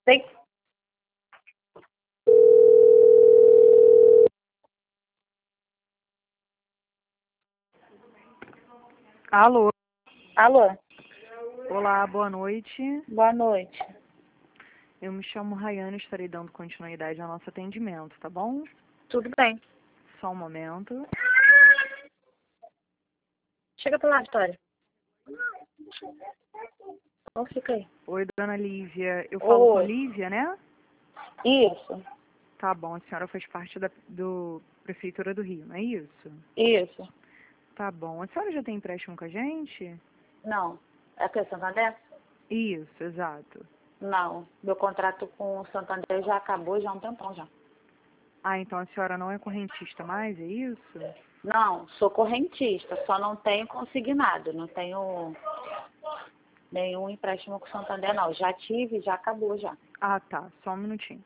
Tem. Alô? Alô? Olá, boa noite. Boa noite. Eu me chamo Rayane e estarei dando continuidade ao nosso atendimento, tá bom? Tudo bem. Só um momento. Chega pra lá, Vitória. Então fica aí. Oi, dona Lívia. Eu falo com Oi. Lívia, né? Isso. Tá bom, a senhora faz parte do Prefeitura do Rio, não é isso? Isso. Tá bom. A senhora já tem empréstimo com a gente? Não. É o que, Santander? Isso, exato. Não. Meu contrato com o Santander já acabou já há um tempão já. Ah, então a senhora não é correntista mais, é isso? Não, sou correntista, só não tenho consignado, não tenho nenhum empréstimo com o Santander, não. Já tive, já acabou já. Ah, tá. Só um minutinho.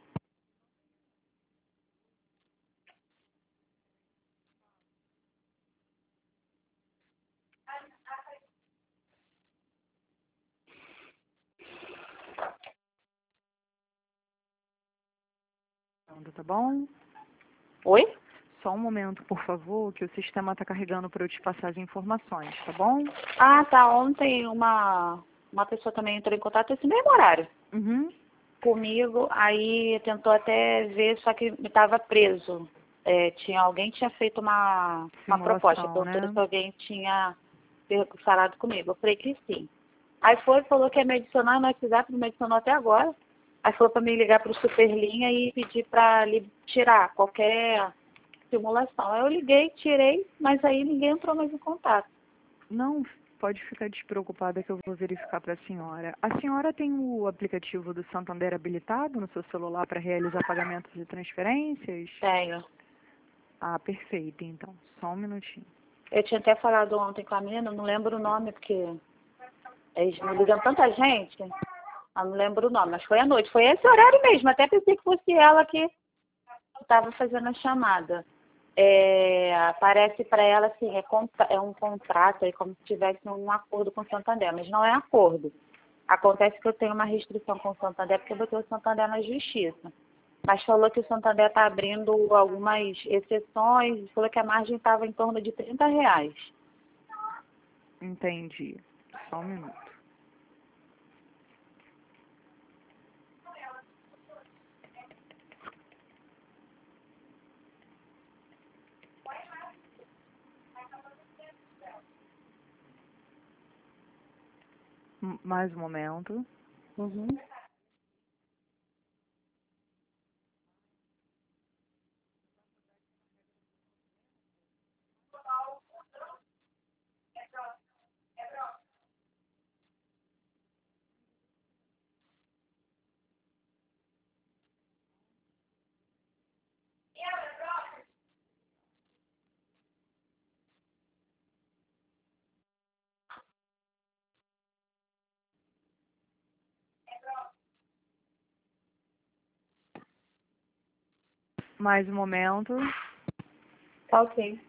Tá bom? Oi? Só um momento, por favor, que o sistema está carregando para eu te passar as informações, tá bom? Ah, tá. Ontem uma pessoa também entrou em contato esse mesmo horário Uhum. comigo, aí tentou até ver, só que estava preso. Alguém tinha feito uma proposta, Simulação, perguntou né? se alguém tinha falado comigo. Eu falei que sim. Aí falou que ia me adicionar no WhatsApp, não me adicionou até agora. Aí falou para me ligar para o Superlinha e pedir para tirar qualquer simulação. Aí eu liguei, tirei, mas aí ninguém entrou mais em contato. Não, pode ficar despreocupada que eu vou verificar para a senhora. A senhora tem o aplicativo do Santander habilitado no seu celular para realizar pagamentos e transferências? Tenho. Ah, perfeito, então. Só um minutinho. Eu tinha até falado ontem com a menina, não lembro o nome, porque eles me ligam tanta gente, eu não lembro o nome, mas foi à noite. Foi esse horário mesmo, até pensei que fosse ela que estava fazendo a chamada. Aparece para ela assim, é um contrato, aí como se tivesse um acordo com o Santander, mas não é acordo. Acontece que eu tenho uma restrição com o Santander, porque eu botei o Santander na justiça. Mas falou que o Santander está abrindo algumas exceções, falou que a margem estava em torno de R$ 30. Entendi. Só um minuto. Mais um momento. Uhum. Mais um momento. Tá ok.